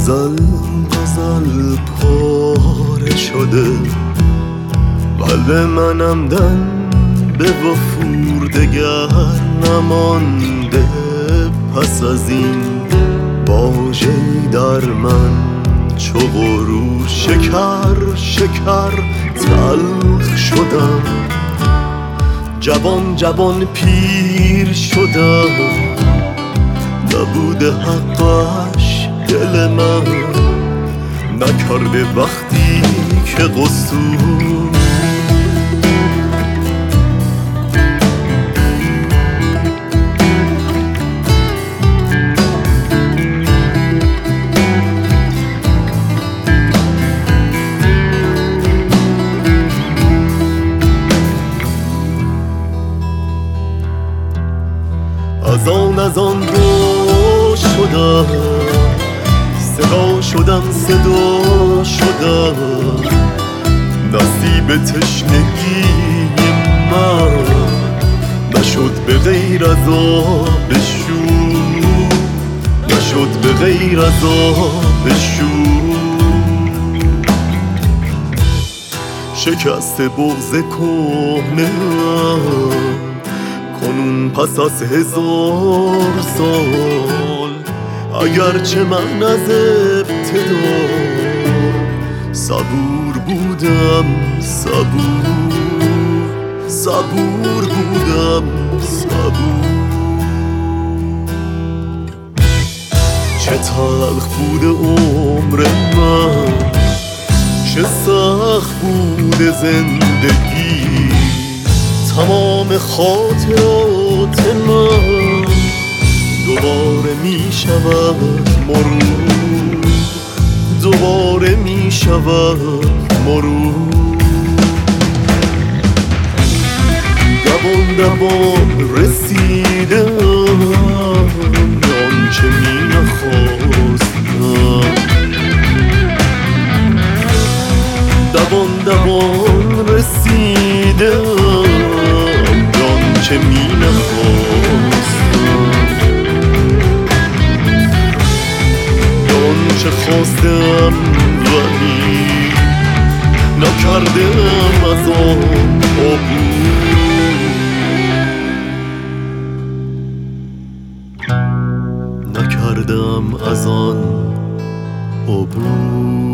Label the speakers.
Speaker 1: غزل پاره شده، قلب منم دن به وفور دگر نمانده. پس از این واژه‌ای در من چو غرور شکر تلخ شدم. جوان پیر شدم، نبوده حقش دل من نکرده وقتی که قصور. از آن رو شدم، صدا شدم، نصیب تشنگی من نشد به غیر از آب شور، نشد به غیر از آب شور. شکست بغض کهنه کنون پس از 1000 سال، اگرچه من از ابتدا صبور بودم، صبور بودم. چه تلخ بوده عمر من، چه سخت بوده زندگی. تمام خاطرات من دوباره می شود مرور، دوباره می شود مرور. دوان رسیدم به آنچه می نخواستم. دوان رسیدم چه می نخواستم، آنچه خواستم ولی نکردم از آن عبور، نکردم از آن عبور.